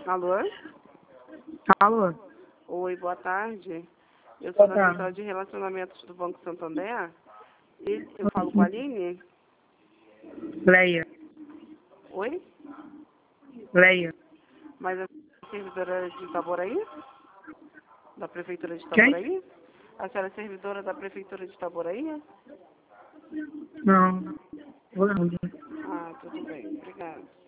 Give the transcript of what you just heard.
Alô? Alô? Oi, boa tarde. Eu sou da Central de Relacionamentos do Banco Santander. E eu falo com a Aline? Leia. Oi? Leia. Mas a servidora de Itaboraí? Da Prefeitura de Quem? Itaboraí? A senhora é servidora da Prefeitura de Itaboraí? Não. Vou não. Ah, tudo bem. Obrigada.